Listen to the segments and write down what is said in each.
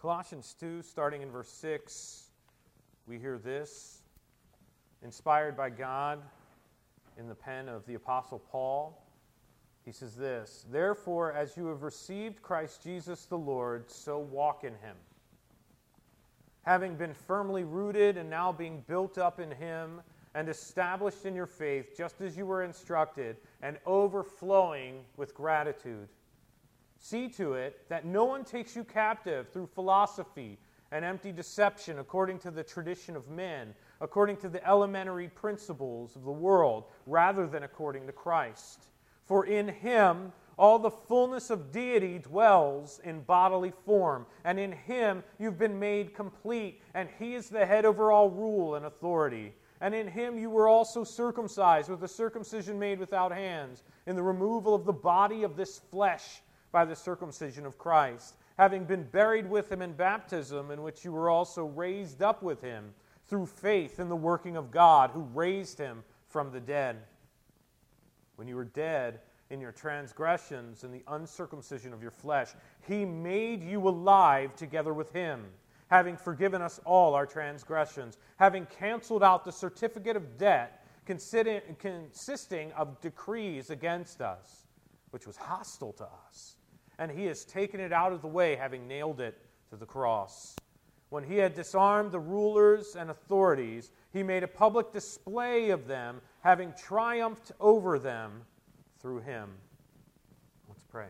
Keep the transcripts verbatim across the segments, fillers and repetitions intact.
Colossians two, starting in verse six, we hear this, inspired by God in the pen of the Apostle Paul. He says this, "Therefore, as you have received Christ Jesus the Lord, so walk in him, having been firmly rooted and now being built up in him and established in your faith, just as you were instructed, and overflowing with gratitude. See to it that no one takes you captive through philosophy and empty deception according to the tradition of men, according to the elementary principles of the world, rather than according to Christ. For in him all the fullness of deity dwells in bodily form, and in him you've been made complete, and he is the head over all rule and authority. And in him you were also circumcised with a circumcision made without hands, in the removal of the body of this flesh by the circumcision of Christ, having been buried with him in baptism, in which you were also raised up with him, through faith in the working of God, who raised him from the dead. When you were dead in your transgressions and the uncircumcision of your flesh, he made you alive together with him, having forgiven us all our transgressions, having canceled out the certificate of debt consisting of decrees against us, which was hostile to us. And he has taken it out of the way, having nailed it to the cross. When he had disarmed the rulers and authorities, he made a public display of them, having triumphed over them through him." Let's pray.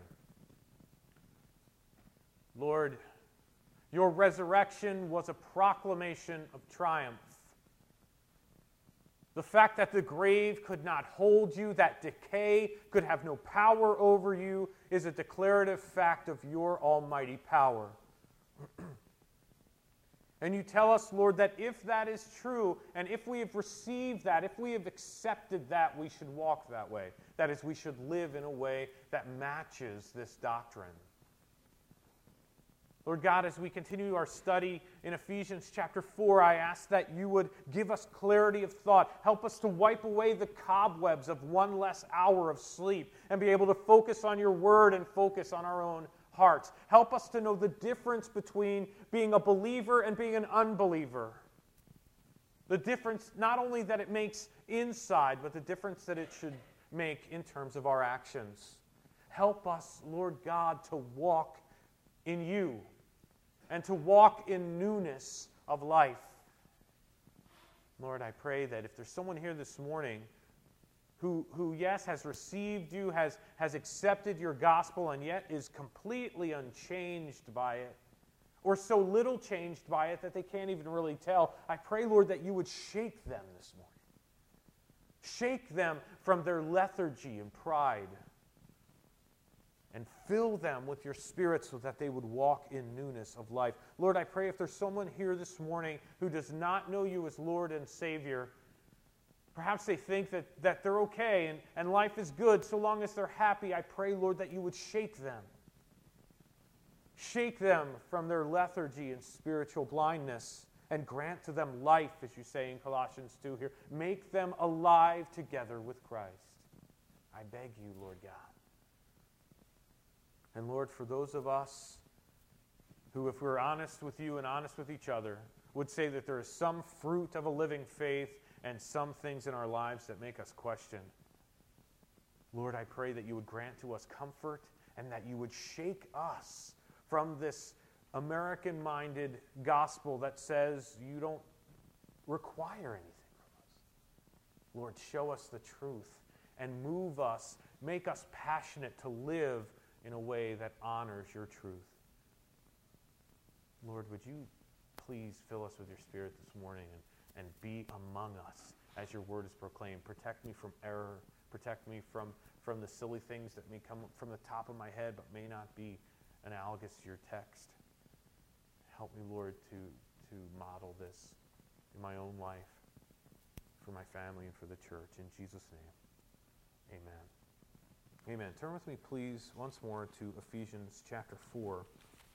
Lord, your resurrection was a proclamation of triumph. The fact that the grave could not hold you, that decay could have no power over you, is a declarative fact of your almighty power. And you tell us, Lord, that if that is true, and if we have received that, if we have accepted that, we should walk that way. That is, we should live in a way that matches this doctrine. Lord God, as we continue our study in Ephesians chapter four, I ask that you would give us clarity of thought. Help us to wipe away the cobwebs of one less hour of sleep and be able to focus on your word and focus on our own hearts. Help us to know the difference between being a believer and being an unbeliever. The difference not only that it makes inside, but the difference that it should make in terms of our actions. Help us, Lord God, to walk in you and to walk in newness of life. Lord, I pray that if there's someone here this morning who, who yes, has received you, has, has accepted your gospel, and yet is completely unchanged by it, or so little changed by it that they can't even really tell, I pray, Lord, that you would shake them this morning. Shake them from their lethargy and pride, and fill them with your Spirit so that they would walk in newness of life. Lord, I pray if there's someone here this morning who does not know you as Lord and Savior, perhaps they think that, that they're okay and, and life is good so long as they're happy, I pray, Lord, that you would shake them. Shake them from their lethargy and spiritual blindness and grant to them life, as you say in Colossians two here. Make them alive together with Christ. I beg you, Lord God. And Lord, for those of us who, if we're honest with you and honest with each other, would say that there is some fruit of a living faith and some things in our lives that make us question, Lord, I pray that you would grant to us comfort and that you would shake us from this American-minded gospel that says you don't require anything from us. Lord, show us the truth and move us, make us passionate to live in a way that honors your truth. Lord, would you please fill us with your Spirit this morning and, and be among us as your word is proclaimed. Protect me from error. Protect me from, from the silly things that may come from the top of my head but may not be analogous to your text. Help me, Lord, to, to model this in my own life, for my family, and for the church. In Jesus' name, amen. Amen. Turn with me, please, once more to Ephesians chapter four.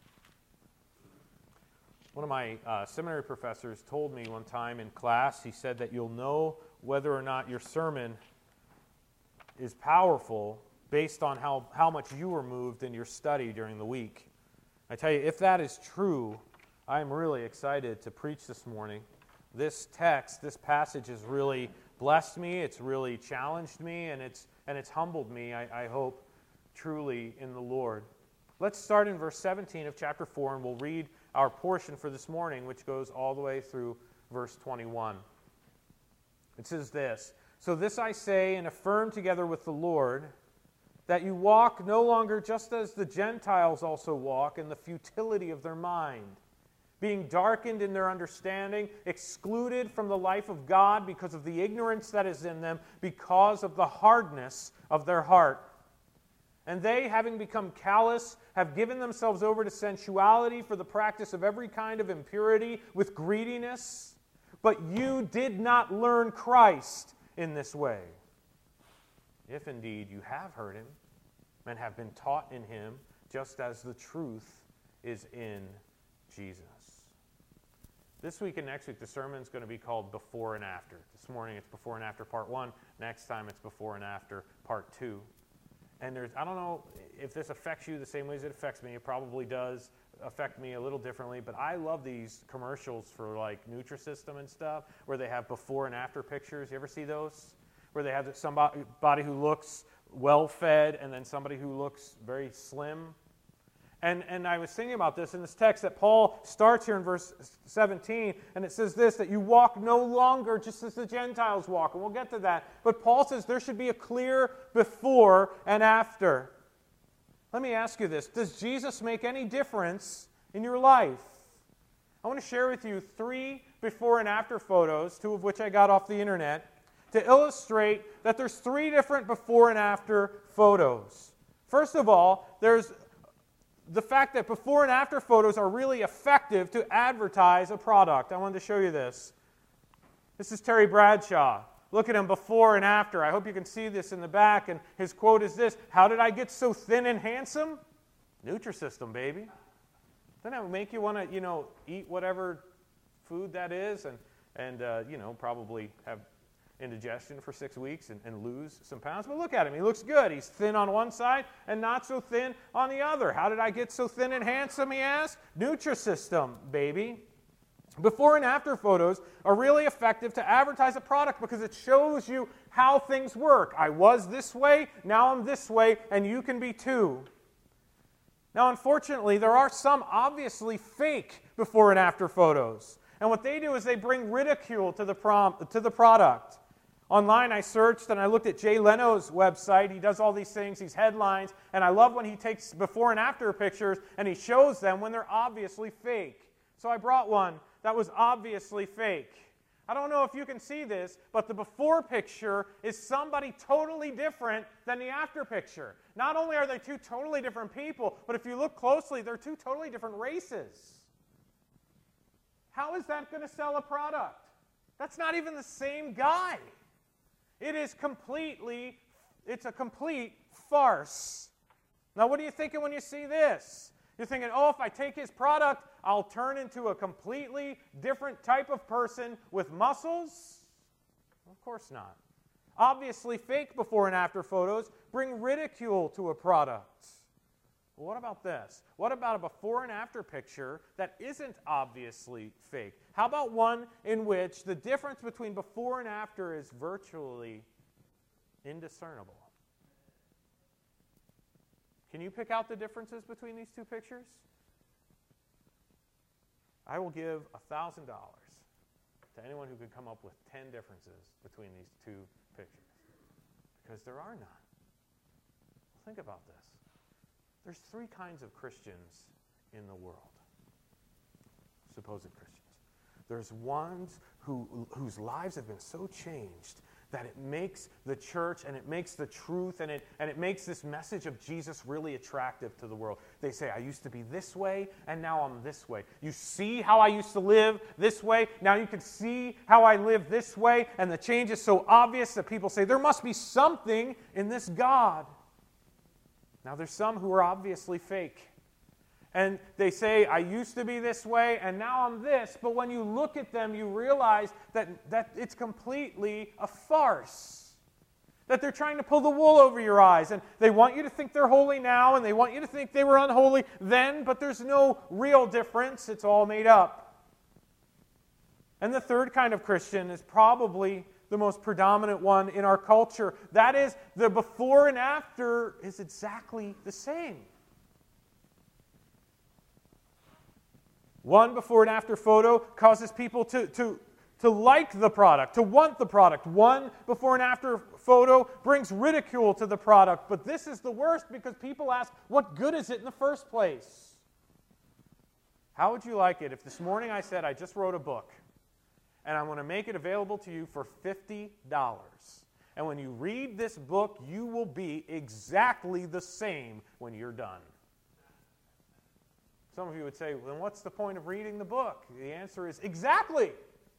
One of my uh, seminary professors told me one time in class, he said that you'll know whether or not your sermon is powerful based on how, how much you were moved in your study during the week. I tell you, if that is true, I'm really excited to preach this morning. This text, this passage has really blessed me, it's really challenged me, and it's and it's humbled me, I, I hope, truly in the Lord. Let's start in verse seventeen of chapter four, and we'll read our portion for this morning, which goes all the way through verse twenty-one. It says this, "So this I say and affirm together with the Lord, that you walk no longer just as the Gentiles also walk in the futility of their mind, being darkened in their understanding, excluded from the life of God because of the ignorance that is in them, because of the hardness of their heart. And they, having become callous, have given themselves over to sensuality for the practice of every kind of impurity with greediness. But you did not learn Christ in this way. If indeed you have heard him and have been taught in him, just as the truth is in Jesus." This week and next week, the sermon is going to be called Before and After. This morning it's Before and After Part one. Next time it's Before and After Part two. And there's, I don't know if this affects you the same way as it affects me. It probably does affect me a little differently, but I love these commercials for like Nutrisystem and stuff, where they have before and after pictures. You ever see those? Where they have somebody who looks well-fed and then somebody who looks very slim. And, and I was thinking about this in this text that Paul starts here in verse seventeen, and it says this, that you walk no longer just as the Gentiles walk, and we'll get to that. But Paul says there should be a clear before and after. Let me ask you this. Does Jesus make any difference in your life? I want to share with you three before and after photos, two of which I got off the internet, to illustrate that there's three different before and after photos. First of all, there's the fact that before and after photos are really effective to advertise a product. I wanted to show you this. This is Terry Bradshaw. Look at him before and after. I hope you can see this in the back. And his quote is this, "How did I get so thin and handsome? Nutrisystem, baby." Doesn't that make you want to, you know, eat whatever food that is and, and uh, you know, probably have indigestion for six weeks and, and lose some pounds? But look at him. He looks good. He's thin on one side and not so thin on the other. How did I get so thin and handsome, he asked? Nutrisystem, baby. Before and after photos are really effective to advertise a product because it shows you how things work. I was this way, now I'm this way, and you can be too. Now, unfortunately, there are some obviously fake before and after photos. And what they do is they bring ridicule to the, prom- to the product. Online, I searched and I looked at Jay Leno's website. He does all these things, these headlines, and I love when he takes before and after pictures and he shows them when they're obviously fake. So I brought one that was obviously fake. I don't know if you can see this, but the before picture is somebody totally different than the after picture. Not only are they two totally different people, but if you look closely, they're two totally different races. How is that going to sell a product? That's not even the same guy. It is completely, it's a complete farce. Now, what are you thinking when you see this? You're thinking, oh, if I take his product, I'll turn into a completely different type of person with muscles? Of course not. Obviously, fake before and after photos bring ridicule to a product. Well, what about this? What about a before and after picture that isn't obviously fake? How about one in which the difference between before and after is virtually indiscernible? Can you pick out the differences between these two pictures? I will give one thousand dollars to anyone who can come up with ten differences between these two pictures. Because there are none. Think about this. There's three kinds of Christians in the world, supposed Christians. There's ones who, whose lives have been so changed that it makes the church and it makes the truth and it, and it makes this message of Jesus really attractive to the world. They say, I used to be this way and now I'm this way. You see how I used to live this way? Now you can see how I live this way, and the change is so obvious that people say, there must be something in this God. Now there's some who are obviously fake. And they say, I used to be this way, and now I'm this. But when you look at them, you realize that, that it's completely a farce. That they're trying to pull the wool over your eyes, and they want you to think they're holy now, and they want you to think they were unholy then, but there's no real difference. It's all made up. And the third kind of Christian is probably the most predominant one in our culture. That is, the before and after is exactly the same. One before and after photo causes people to, to, to like the product, to want the product. One before and after photo brings ridicule to the product. But this is the worst because people ask, what good is it in the first place? How would you like it if this morning I said, I just wrote a book, and I'm going to make it available to you for fifty dollars. And when you read this book, you will be exactly the same when you're done. Some of you would say, well, then what's the point of reading the book? The answer is exactly.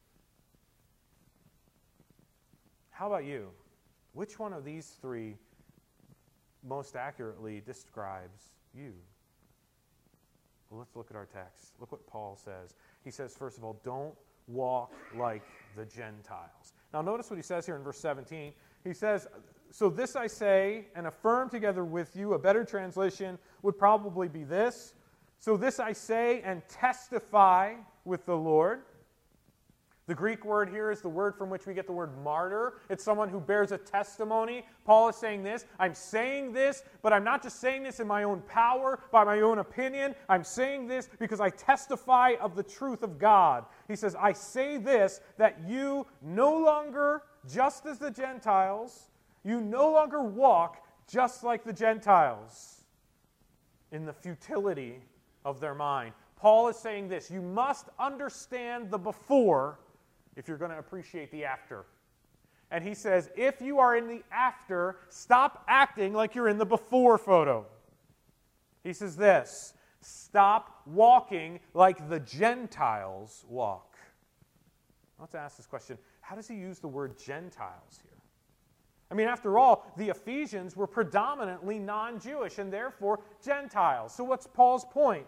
How about you? Which one of these three most accurately describes you? Well, let's look at our text. Look what Paul says. He says, first of all, don't walk like the Gentiles. Now notice what he says here in verse seventeen. He says, so this I say and affirm together with you. A better translation would probably be this. So this I say and testify with the Lord. The Greek word here is the word from which we get the word martyr. It's someone who bears a testimony. Paul is saying this. I'm saying this, but I'm not just saying this in my own power, by my own opinion. I'm saying this because I testify of the truth of God. He says, I say this, that you no longer, just as the Gentiles, you no longer walk just like the Gentiles in the futility of their mind. Paul is saying this, you must understand the before if you're going to appreciate the after. And he says, if you are in the after, stop acting like you're in the before photo. He says this, stop walking like the Gentiles walk. Let's ask this question, how does he use the word Gentiles here? I mean, after all, the Ephesians were predominantly non-Jewish and therefore Gentiles. So what's Paul's point?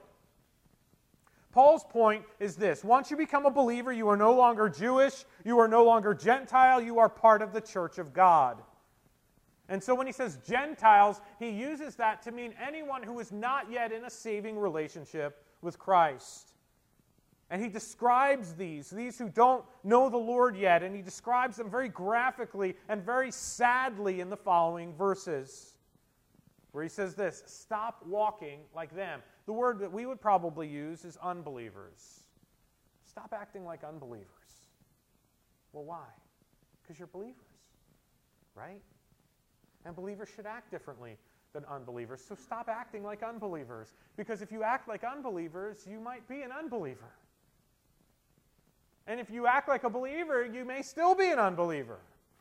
Paul's point is this. Once you become a believer, you are no longer Jewish, you are no longer Gentile, you are part of the church of God. And so when he says Gentiles, he uses that to mean anyone who is not yet in a saving relationship with Christ. And he describes these, these who don't know the Lord yet, and he describes them very graphically and very sadly in the following verses, where he says this, stop walking like them. The word that we would probably use is unbelievers. Stop acting like unbelievers. Well, why? Because you're believers, right? And believers should act differently than unbelievers. So stop acting like unbelievers. Because if you act like unbelievers, you might be an unbeliever. And if you act like a believer, you may still be an unbeliever.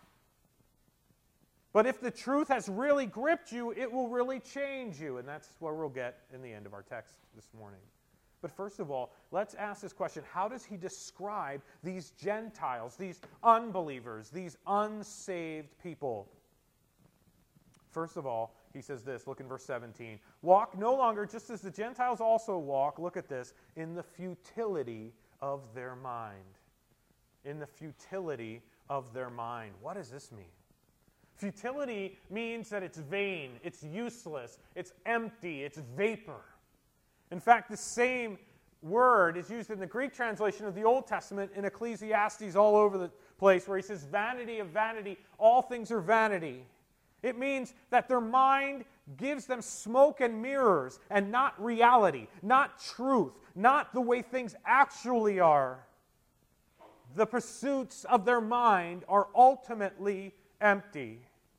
But if the truth has really gripped you, it will really change you. And that's where we'll get in the end of our text this morning. But first of all, let's ask this question. How does he describe these Gentiles, these unbelievers, these unsaved people? First of all, he says this. Look in verse seventeen. Walk no longer just as the Gentiles also walk, look at this, in the futility of their mind. In the futility of their mind. What does this mean? Futility means that it's vain, it's useless, it's empty, it's vapor. In fact, the same word is used in the Greek translation of the Old Testament in Ecclesiastes all over the place, where he says, vanity of vanity, all things are vanity. It means that their mind gives them smoke and mirrors and not reality, not truth, not the way things actually are. The pursuits of their mind are ultimately empty.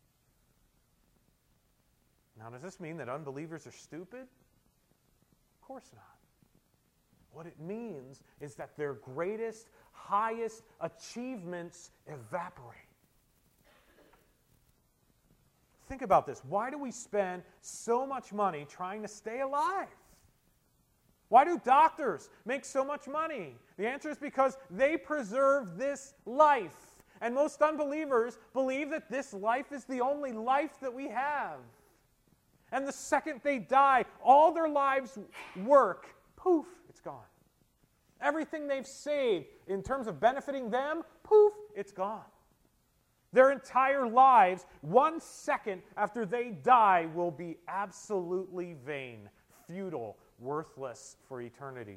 Now, does this mean that unbelievers are stupid? Of course not. What it means is that their greatest, highest achievements evaporate. Think about this. Why do we spend so much money trying to stay alive? Why do doctors make so much money? The answer is because they preserve this life. And most unbelievers believe that this life is the only life that we have. And the second they die, all their lives' work, poof, it's gone. Everything they've saved in terms of benefiting them, poof, it's gone. Their entire lives, one second after they die, will be absolutely vain, futile, worthless for eternity.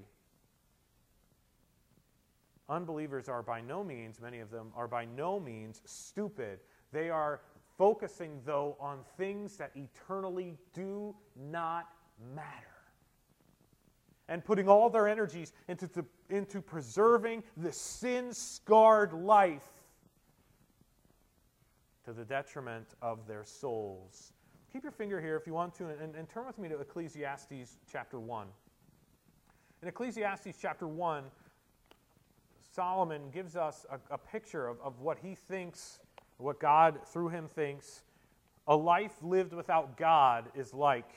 Unbelievers are by no means, many of them are by no means stupid. They are focusing, though, on things that eternally do not matter, and putting all their energies into, the, into preserving the sin-scarred life to the detriment of their souls. Keep your finger here if you want to, and, and turn with me to Ecclesiastes chapter one. In Ecclesiastes chapter one, Solomon gives us a, a picture of, of what he thinks, what God through him thinks a life lived without God is like.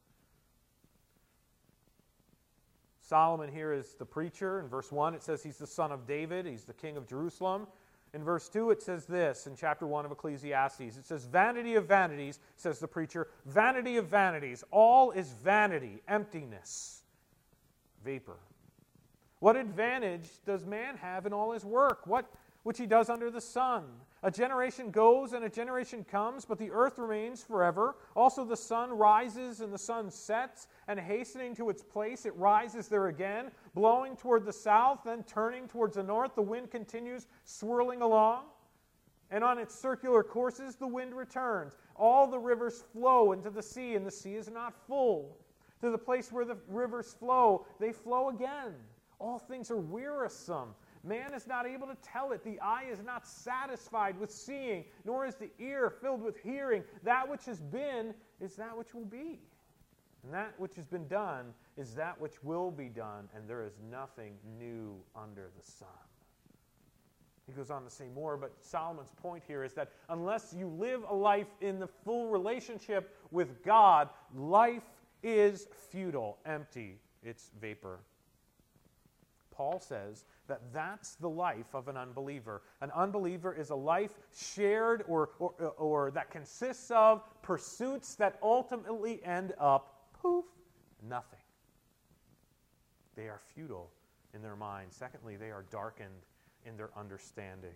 Solomon here is the preacher. In verse one, it says he's the son of David. He's the king of Jerusalem. In verse two, it says this, in chapter one of Ecclesiastes. It says, vanity of vanities, says the preacher, vanity of vanities. All is vanity, emptiness, vapor. What advantage does man have in all his work, what which he does under the sun? A generation goes and a generation comes, but the earth remains forever. Also the sun rises and the sun sets, and hastening to its place, it rises there again, blowing toward the south, then turning towards the north. The wind continues swirling along, and on its circular courses the wind returns. All the rivers flow into the sea, and the sea is not full. To the place where the rivers flow, they flow again. All things are wearisome. Man is not able to tell it. The eye is not satisfied with seeing, nor is the ear filled with hearing. That which has been is that which will be. And that which has been done is that which will be done, and there is nothing new under the sun. He goes on to say more, but Solomon's point here is that unless you live a life in the full relationship with God, life is futile, empty, it's vapor. Paul says that that's the life of an unbeliever. An unbeliever is a life shared or, or, or that consists of pursuits that ultimately end up, poof, nothing. They are futile in their mind. Secondly, they are darkened in their understanding.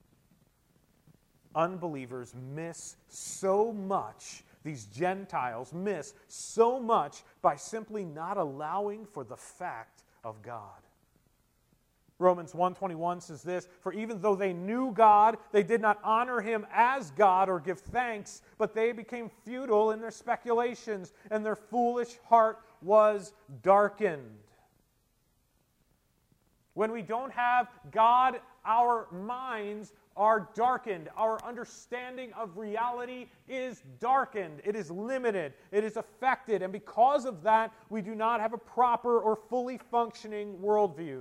Unbelievers miss so much, these Gentiles miss so much by simply not allowing for the fact of God. Romans one twenty-one says this, for even though they knew God, they did not honor him as God or give thanks, but they became futile in their speculations, and their foolish heart was darkened. When we don't have God, our minds are darkened. Our understanding of reality is darkened. It is limited. It is affected. And because of that, we do not have a proper or fully functioning worldview.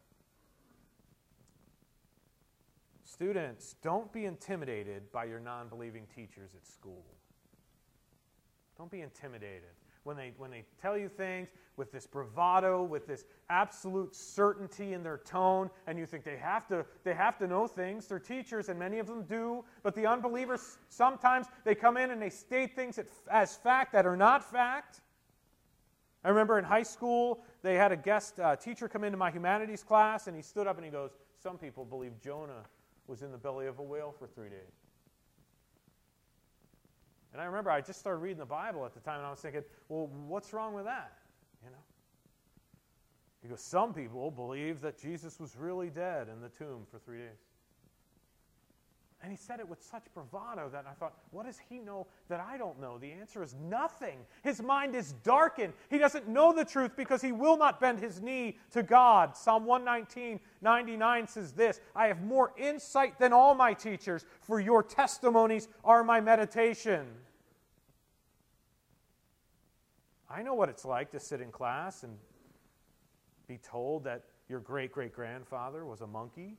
Students, don't be intimidated by your non-believing teachers at school. Don't be intimidated. When they, when they tell you things with this bravado, with this absolute certainty in their tone, and you think they have to, they have to know things. They're teachers, and many of them do. But the unbelievers, sometimes they come in and they state things as fact that are not fact. I remember in high school, they had a guest uh, teacher come into my humanities class, and he stood up and he goes, some people believe Jonah was in the belly of a whale for three days. And I remember I just started reading the Bible at the time, and I was thinking, well, what's wrong with that? You know? He goes, some people believe that Jesus was really dead in the tomb for three days. And he said it with such bravado that I thought, what does he know that I don't know? The answer is nothing. His mind is darkened. He doesn't know the truth because he will not bend his knee to God. Psalm one nineteen, ninety-nine says this, I have more insight than all my teachers, for your testimonies are my meditation. I know what it's like to sit in class and be told that your great-great-grandfather was a monkey.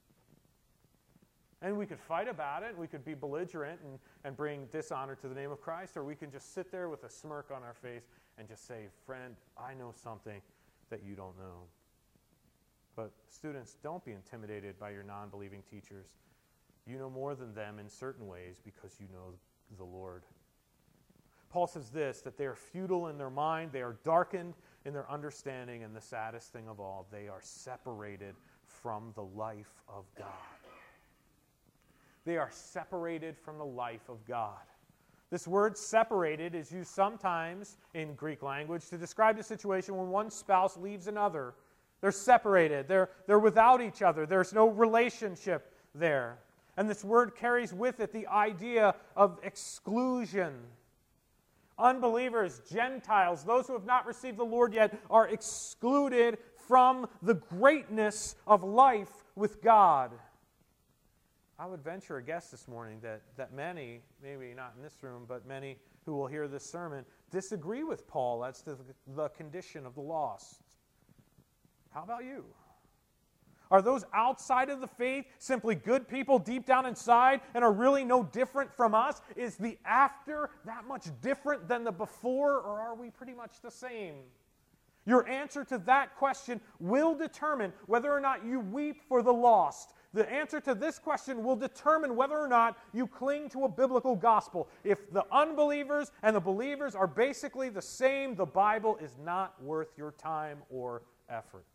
And we could fight about it, we could be belligerent and, and bring dishonor to the name of Christ, or we can just sit there with a smirk on our face and just say, friend, I know something that you don't know. But students, don't be intimidated by your non-believing teachers. You know more than them in certain ways because you know the Lord. Paul says this, that they are futile in their mind, they are darkened in their understanding, and the saddest thing of all, they are separated from the life of God. they are separated from the life of God. This word separated is used sometimes in Greek language to describe the situation when one spouse leaves another. They're separated. They're, they're without each other. There's no relationship there. And this word carries with it the idea of exclusion. Unbelievers, Gentiles, those who have not received the Lord yet, are excluded from the greatness of life with God. I would venture a guess this morning that, that many, maybe not in this room, but many who will hear this sermon, disagree with Paul as to the, the condition of the lost. How about you? Are those outside of the faith simply good people deep down inside and are really no different from us? Is the after that much different than the before, or are we pretty much the same? Your answer to that question will determine whether or not you weep for the lost. The answer to this question will determine whether or not you cling to a biblical gospel. If the unbelievers and the believers are basically the same, the Bible is not worth your time or effort.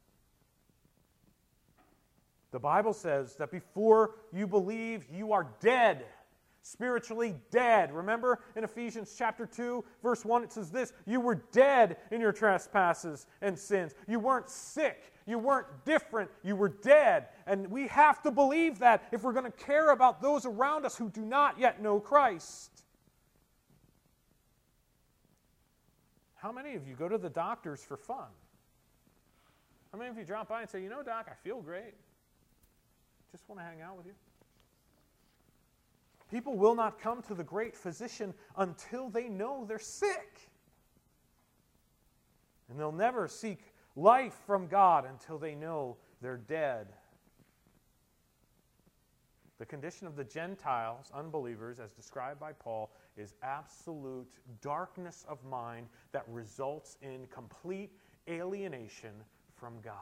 The Bible says that before you believe, you are dead, spiritually dead. Remember in Ephesians chapter two, verse one, it says this, you were dead in your trespasses and sins. You weren't sick. You weren't different. You were dead. And we have to believe that if we're going to care about those around us who do not yet know Christ. How many of you go to the doctors for fun? How many of you drop by and say, you know, Doc, I feel great. Just want to hang out with you. People will not come to the great physician until they know they're sick. And they'll never seek life from God until they know they're dead. The condition of the Gentiles, unbelievers, as described by Paul, is absolute darkness of mind that results in complete alienation from God.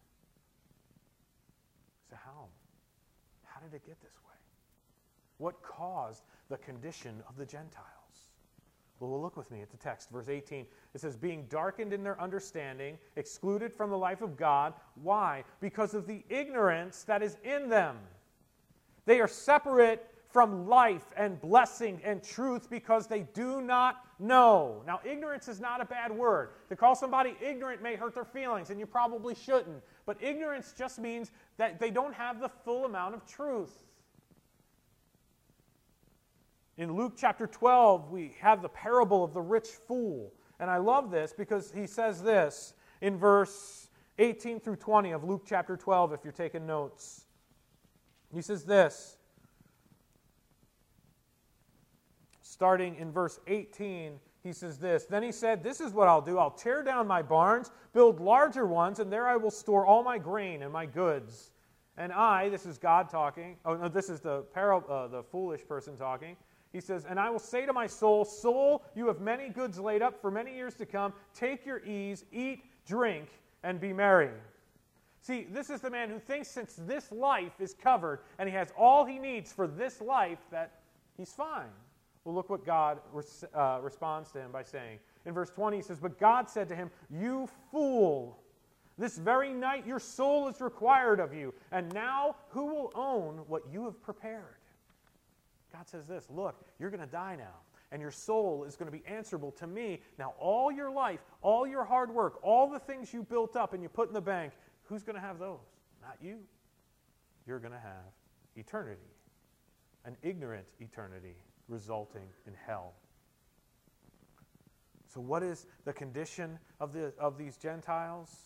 So how? How did it get this way? What caused the condition of the Gentiles? Well, look with me at the text, verse eighteen. It says, being darkened in their understanding, excluded from the life of God. Why? Because of the ignorance that is in them. They are separate from life and blessing and truth because they do not know. Now, ignorance is not a bad word. To call somebody ignorant may hurt their feelings, and you probably shouldn't. But ignorance just means that they don't have the full amount of truth. In Luke chapter twelve, we have the parable of the rich fool. And I love this because he says this in verse eighteen through twenty of Luke chapter twelve, if you're taking notes. He says this, starting in verse eighteen, he says this, then he said, this is what I'll do. I'll tear down my barns, build larger ones, and there I will store all my grain and my goods. And I, this is God talking, oh no, this is the, par- uh, the foolish person talking. He says, and I will say to my soul, soul, you have many goods laid up for many years to come. Take your ease, eat, drink, and be merry. See, this is the man who thinks since this life is covered and he has all he needs for this life that he's fine. Well, look what God res- uh, responds to him by saying. In verse twenty, he says, but God said to him, you fool, this very night your soul is required of you, and now who will own what you have prepared? God says this, look, you're going to die now, and your soul is going to be answerable to me. Now, all your life, all your hard work, all the things you built up and you put in the bank, who's going to have those? Not you. You're going to have eternity, an ignorant eternity resulting in hell. So what is the condition of, the, of these Gentiles?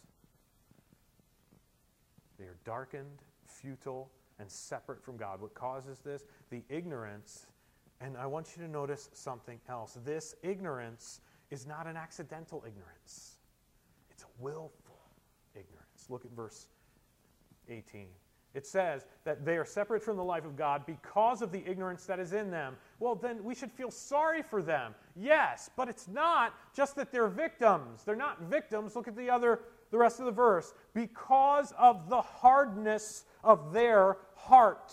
They are darkened, futile, and separate from God. What causes this? The ignorance. And I want you to notice something else. This ignorance is not an accidental ignorance. It's a willful ignorance. Look at verse eighteen. It says that they are separate from the life of God because of the ignorance that is in them. Well, then we should feel sorry for them. Yes, but it's not just that they're victims. They're not victims. Look at the other, the rest of the verse. Because of the hardness of their heart.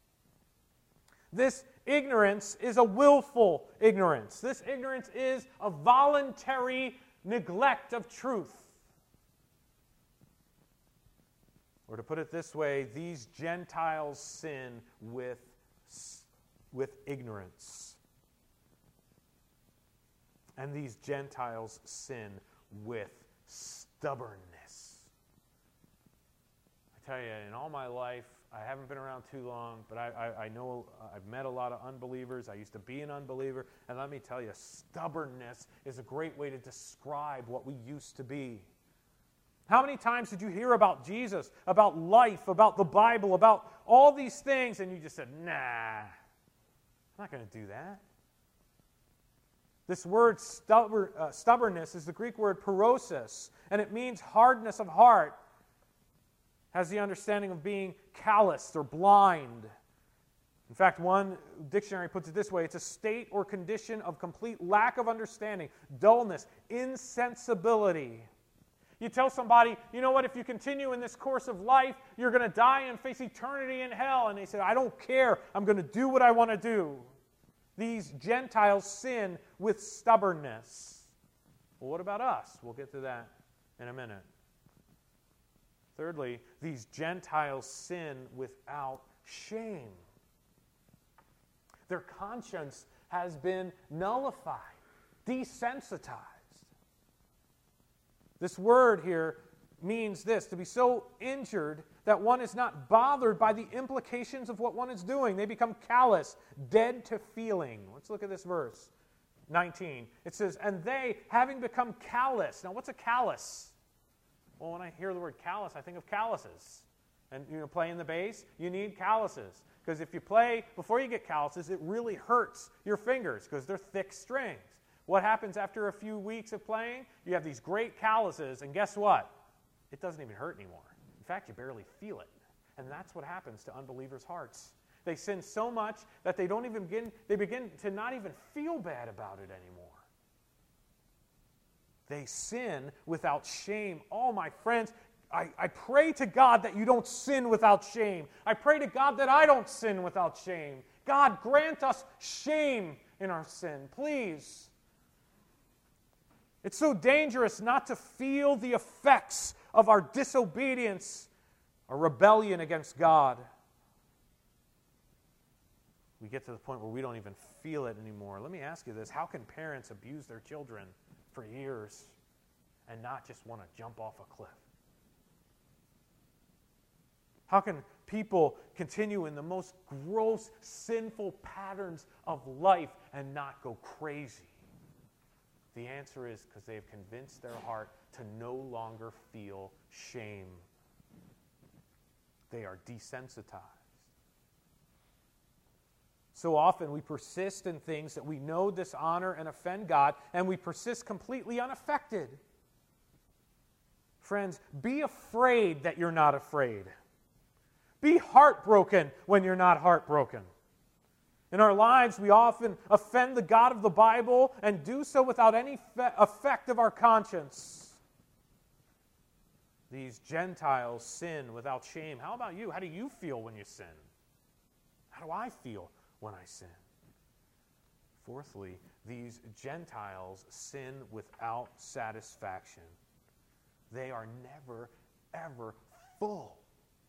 This ignorance is a willful ignorance. This ignorance is a voluntary neglect of truth. Or to put it this way, these Gentiles sin with with ignorance. And these Gentiles sin with stubbornness. I tell you, in all my life, I haven't been around too long, but I, I, I know I've met a lot of unbelievers. I used to be an unbeliever. And let me tell you, stubbornness is a great way to describe what we used to be. How many times did you hear about Jesus, about life, about the Bible, about all these things, and you just said, nah, I'm not going to do that? This word stubborn, uh, stubbornness is the Greek word parosis, and it means hardness of heart. Has the understanding of being calloused or blind. In fact, one dictionary puts it this way: it's a state or condition of complete lack of understanding, dullness, insensibility. You tell somebody, you know what, if you continue in this course of life, you're going to die and face eternity in hell. And they say, I don't care. I'm going to do what I want to do. These Gentiles sin with stubbornness. Well, what about us? We'll get to that in a minute. Thirdly, these Gentiles sin without shame. Their conscience has been nullified, desensitized. This word here means this: to be so injured that one is not bothered by the implications of what one is doing. They become callous, dead to feeling. Let's look at this verse, nineteen. It says, and they, having become callous. Now, what's a callus? Well, when I hear the word callus, I think of calluses. And, you know, playing the bass, you need calluses. Because if you play before you get calluses, it really hurts your fingers because they're thick strings. What happens after a few weeks of playing? You have these great calluses, and guess what? It doesn't even hurt anymore. In fact, you barely feel it. And that's what happens to unbelievers' hearts. They sin so much that they don't even begin, they begin to not even feel bad about it anymore. They sin without shame. Oh, my friends, I, I pray to God that you don't sin without shame. I pray to God that I don't sin without shame. God, grant us shame in our sin, please. It's so dangerous not to feel the effects of our disobedience or rebellion against God. We get to the point where we don't even feel it anymore. Let me ask you this: how can parents abuse their children for years and not just want to jump off a cliff? How can people continue in the most gross, sinful patterns of life and not go crazy? The answer is because they have convinced their heart to no longer feel shame. They are desensitized. So often we persist in things that we know dishonor and offend God, and we persist completely unaffected. Friends, be afraid that you're not afraid. Be heartbroken when you're not heartbroken. In our lives, we often offend the God of the Bible and do so without any fe- effect of our conscience. These Gentiles sin without shame. How about you? How do you feel when you sin? How do I feel when I sin? Fourthly, these Gentiles sin without satisfaction. They are never, ever full.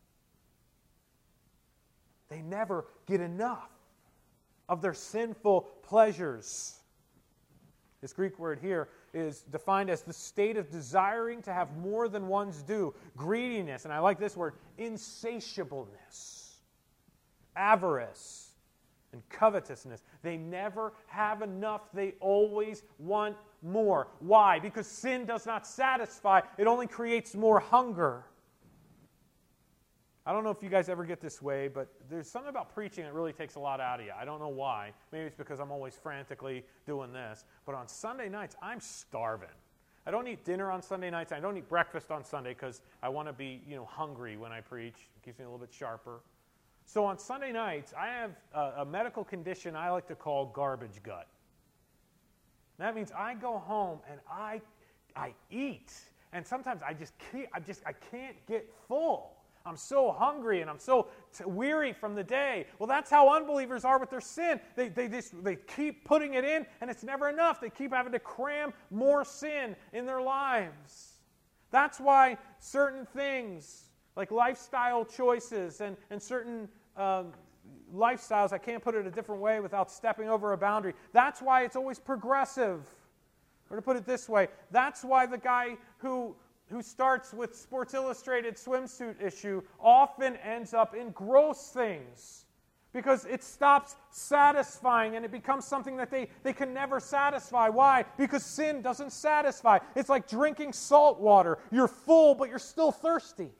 They never get enough of their sinful pleasures. This Greek word here is defined as the state of desiring to have more than one's due. Greediness, and I like this word, insatiableness, avarice, and covetousness. They never have enough. They always want more. Why? Because sin does not satisfy. It only creates more hunger. I don't know if you guys ever get this way, but there's something about preaching that really takes a lot out of you. I don't know why. Maybe it's because I'm always frantically doing this. But on Sunday nights, I'm starving. I don't eat dinner on Sunday nights. I don't eat breakfast on Sunday because I want to be, you know, hungry when I preach. It keeps me a little bit sharper. So on Sunday nights, I have a, a medical condition I like to call garbage gut. That means I go home and I, I eat, and sometimes I just can't, I just I can't get full. I'm so hungry and I'm so t- weary from the day. Well, that's how unbelievers are with their sin. They, they just they keep putting it in, and it's never enough. They keep having to cram more sin in their lives. That's why certain things, like lifestyle choices and, and certain um, lifestyles. I can't put it a different way without stepping over a boundary. That's why it's always progressive. Or to put it this way, that's why the guy who, who starts with Sports Illustrated swimsuit issue often ends up in gross things. Because it stops satisfying and it becomes something that they, they can never satisfy. Why? Because sin doesn't satisfy. It's like drinking salt water. You're full, but you're still thirsty.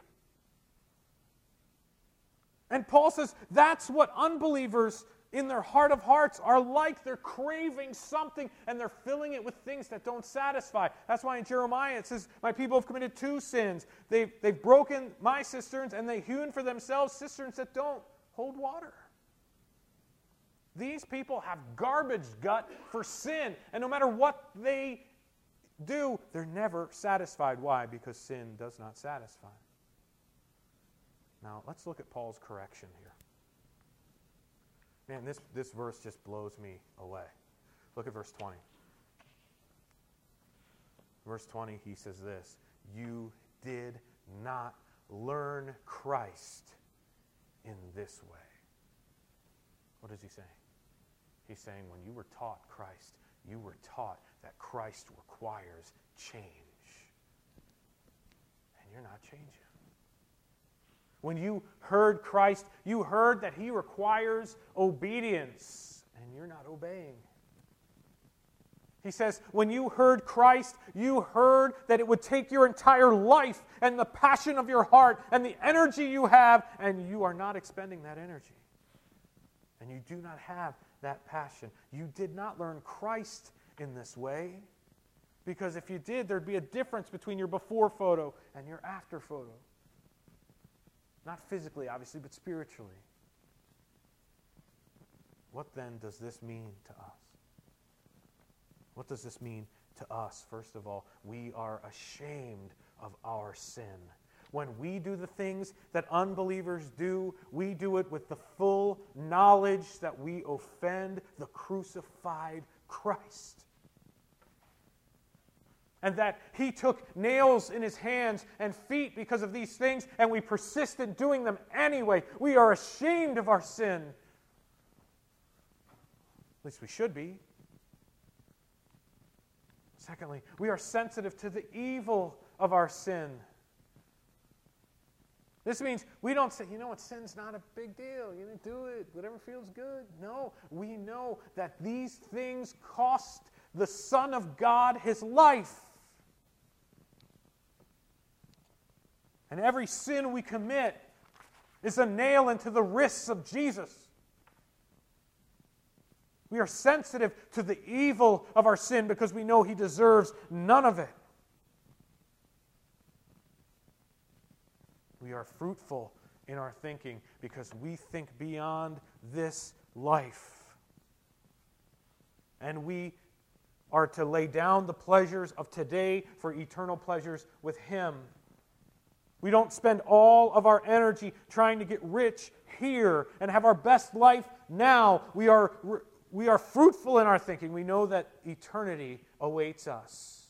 And Paul says that's what unbelievers in their heart of hearts are like. They're craving something and they're filling it with things that don't satisfy. That's why in Jeremiah it says, my people have committed two sins. They've, they've broken my cisterns and they've hewn for themselves cisterns that don't hold water. These people have garbage gut for sin. And no matter what they do, they're never satisfied. Why? Because sin does not satisfy. Now, let's look at Paul's correction here. Man, this, this verse just blows me away. Look at verse twenty. Verse twenty, he says this, you did not learn Christ in this way. What is he saying? He's saying when you were taught Christ, you were taught that Christ requires change. And you're not changing. When you heard Christ, you heard that he requires obedience, and you're not obeying. He says, when you heard Christ, you heard that it would take your entire life and the passion of your heart and the energy you have, and you are not expending that energy. And you do not have that passion. You did not learn Christ in this way, because if you did, there'd be a difference between your before photo and your after photo. Not physically, obviously, but spiritually. What then does this mean to us? What does this mean to us? First of all, we are ashamed of our sin. When we do the things that unbelievers do, we do it with the full knowledge that we offend the crucified Christ. And that he took nails in his hands and feet because of these things, and we persist in doing them anyway. We are ashamed of our sin. At least we should be. Secondly, we are sensitive to the evil of our sin. This means we don't say, you know what, sin's not a big deal. You didn't do it. Whatever feels good. No, we know that these things cost the Son of God his life. And every sin we commit is a nail into the wrists of Jesus. We are sensitive to the evil of our sin because we know he deserves none of it. We are fruitful in our thinking because we think beyond this life. And we are to lay down the pleasures of today for eternal pleasures with him. We don't spend all of our energy trying to get rich here and have our best life now. We are, we are fruitful in our thinking. We know that eternity awaits us.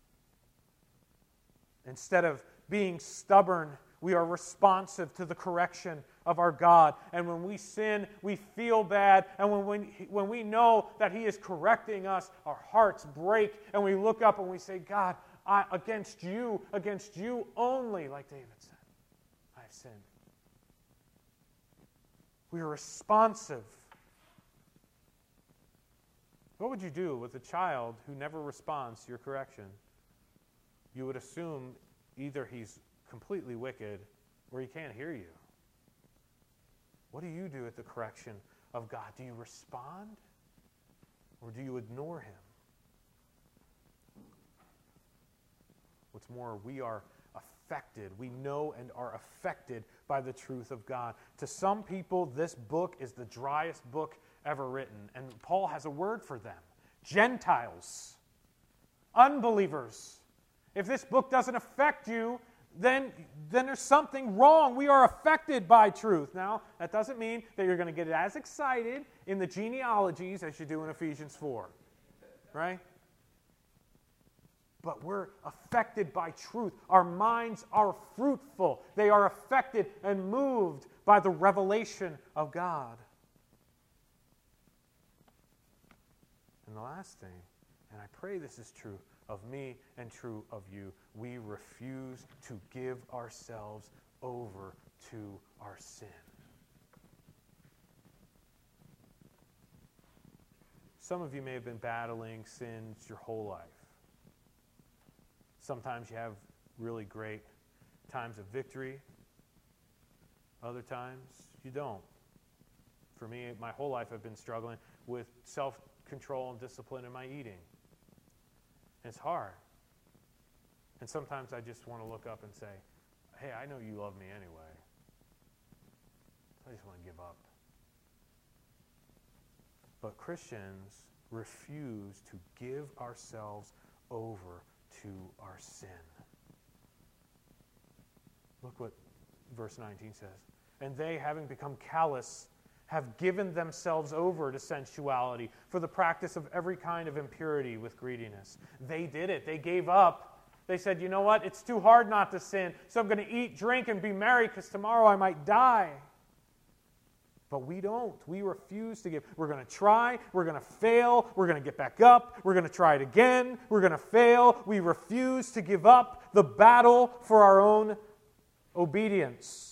Instead of being stubborn, we are responsive to the correction of our God. And when we sin, we feel bad. And when we, when we know that he is correcting us, our hearts break. And we look up and we say, God, I, against you, against you only, like David said, I have sinned. We are responsive. What would you do with a child who never responds to your correction? You would assume either he's completely wicked or he can't hear you. What do you do at the correction of God? Do you respond or do you ignore him? What's more, we are affected. We know and are affected by the truth of God. To some people, this book is the driest book ever written. And Paul has a word for them. Gentiles. Unbelievers. If this book doesn't affect you, then, then there's something wrong. We are affected by truth. Now, that doesn't mean that you're going to get as excited in the genealogies as you do in Ephesians four. Right? But we're affected by truth. Our minds are fruitful. They are affected and moved by the revelation of God. And the last thing, and I pray this is true of me and true of you, we refuse to give ourselves over to our sin. Some of you may have been battling sins your whole life. Sometimes you have really great times of victory. Other times you don't. For me, my whole life I've been struggling with self-control and discipline in my eating. And it's hard. And sometimes I just want to look up and say, hey, I know you love me anyway. I just want to give up. But Christians refuse to give ourselves over to our sin. Look what verse nineteen says. And they, having become callous, have given themselves over to sensuality for the practice of every kind of impurity with greediness. They did it. They gave up. They said, you know what? It's too hard not to sin, so I'm going to eat, drink, and be merry because tomorrow I might die. But we don't. We refuse to give. We're going to try. We're going to fail. We're going to get back up. We're going to try it again. We're going to fail. We refuse to give up the battle for our own obedience.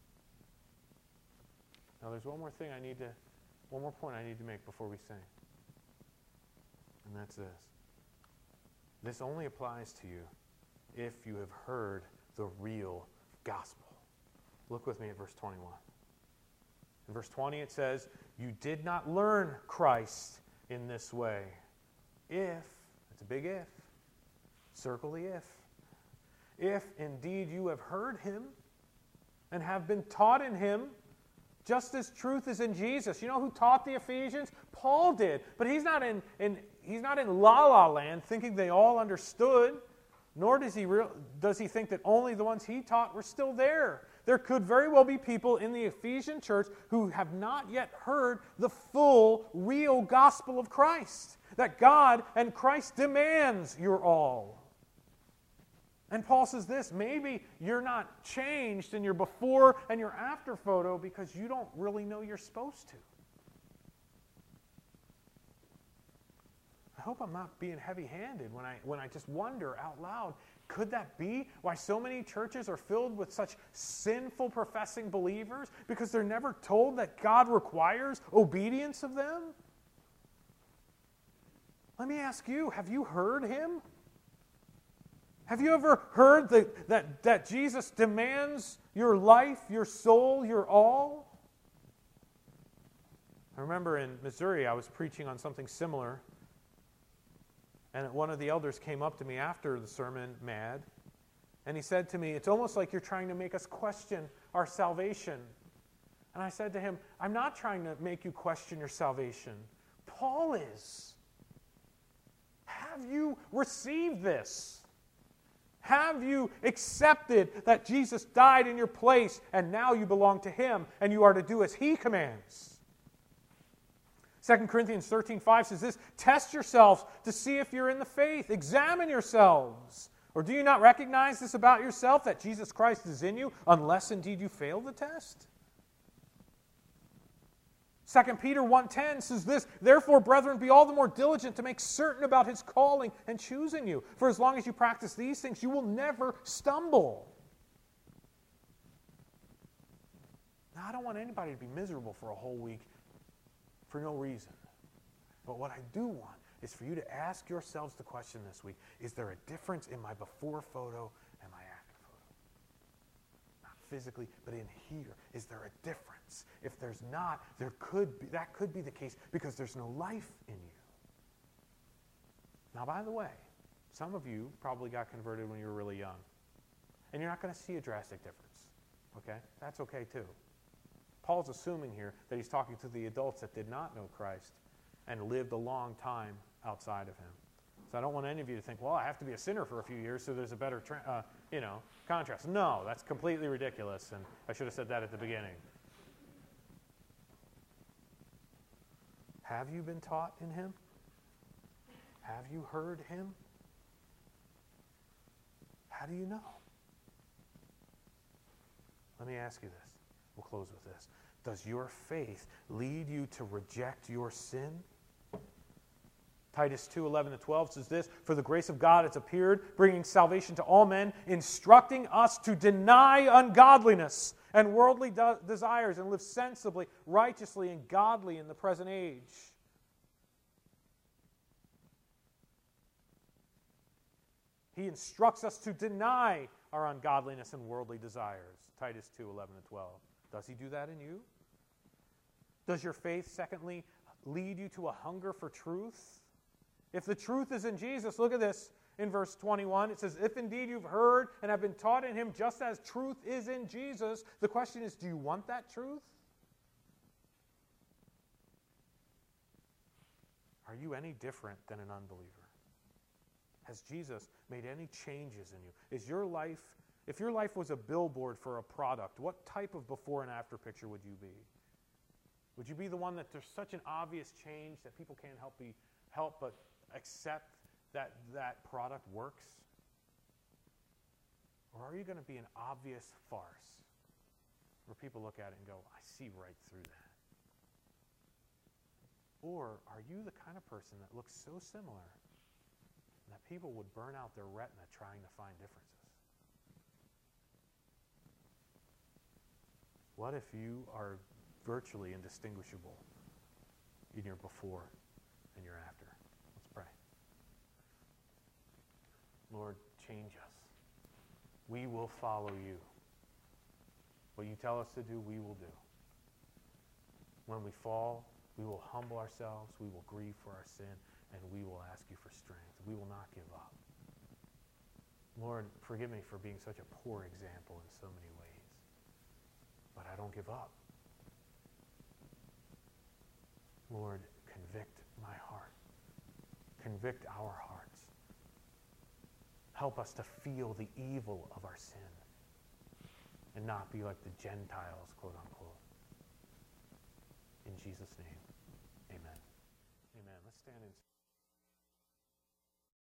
Now, there's one more thing I need to, one more point I need to make before we sing. And that's this. This only applies to you if you have heard the real gospel. Look with me at verse twenty-one. In verse twenty it says, you did not learn Christ in this way. If, it's a big if, circle the if. If indeed you have heard him and have been taught in him, just as truth is in Jesus. You know who taught the Ephesians? Paul did. But he's not in, in he's not in la-la land thinking they all understood, nor does he real, does he think that only the ones he taught were still there. There could very well be people in the Ephesian church who have not yet heard the full, real gospel of Christ, that God and Christ demands your all. And Paul says this, maybe you're not changed in your before and your after photo because you don't really know you're supposed to. I hope I'm not being heavy-handed when I, when I just wonder out loud, could that be why so many churches are filled with such sinful professing believers? Because they're never told that God requires obedience of them? Let me ask you, have you heard him? Have you ever heard that, that, that Jesus demands your life, your soul, your all? I remember in Missouri, I was preaching on something similar, and one of the elders came up to me after the sermon, mad, and he said to me, it's almost like you're trying to make us question our salvation. And I said to him, I'm not trying to make you question your salvation. Paul is. Have you received this? Have you accepted that Jesus died in your place and now you belong to him and you are to do as he commands? Second Corinthians thirteen five says this, test yourselves to see if you're in the faith. Examine yourselves. Or do you not recognize this about yourself, that Jesus Christ is in you, unless indeed you fail the test? Second Peter one ten says this, therefore, brethren, be all the more diligent to make certain about his calling and choosing you. For as long as you practice these things, you will never stumble. Now, I don't want anybody to be miserable for a whole week for no reason. But what I do want is for you to ask yourselves the question this week, is there a difference in my before photo and my after photo? Not physically, but in here. Is there a difference? If there's not, there could be, that could be the case because there's no life in you. Now, by the way, some of you probably got converted when you were really young. And you're not going to see a drastic difference. Okay? That's okay too. Paul's assuming here that he's talking to the adults that did not know Christ and lived a long time outside of him. So I don't want any of you to think, well, I have to be a sinner for a few years so there's a better tra- uh, you know, contrast. No, that's completely ridiculous, and I should have said that at the beginning. Have you been taught in him? Have you heard him? How do you know? Let me ask you this. We'll close with this. Does your faith lead you to reject your sin? Titus two, eleven to twelve says this, "For the grace of God has appeared, bringing salvation to all men, instructing us to deny ungodliness and worldly de- desires and live sensibly, righteously, and godly in the present age." He instructs us to deny our ungodliness and worldly desires. Titus two, eleven to twelve. Does he do that in you? Does your faith, secondly, lead you to a hunger for truth? If the truth is in Jesus, look at this in verse twenty-one. It says, "If indeed you've heard and have been taught in him just as truth is in Jesus," the question is, do you want that truth? Are you any different than an unbeliever? Has Jesus made any changes in you? Is your life, if your life was a billboard for a product, what type of before and after picture would you be? Would you be the one that there's such an obvious change that people can't help be help but accept that that product works? Or are you going to be an obvious farce where people look at it and go, "I see right through that"? Or are you the kind of person that looks so similar that people would burn out their retina trying to find differences? What if you are virtually indistinguishable in your before and your after? Let's pray. Lord, change us. We will follow you. What you tell us to do, we will do. When we fall, we will humble ourselves, we will grieve for our sin, and we will ask you for strength. We will not give up. Lord, forgive me for being such a poor example in so many ways, but I don't give up. Lord, convict my heart. Convict our hearts. Help us to feel the evil of our sin and not be like the Gentiles, quote unquote. In Jesus' name.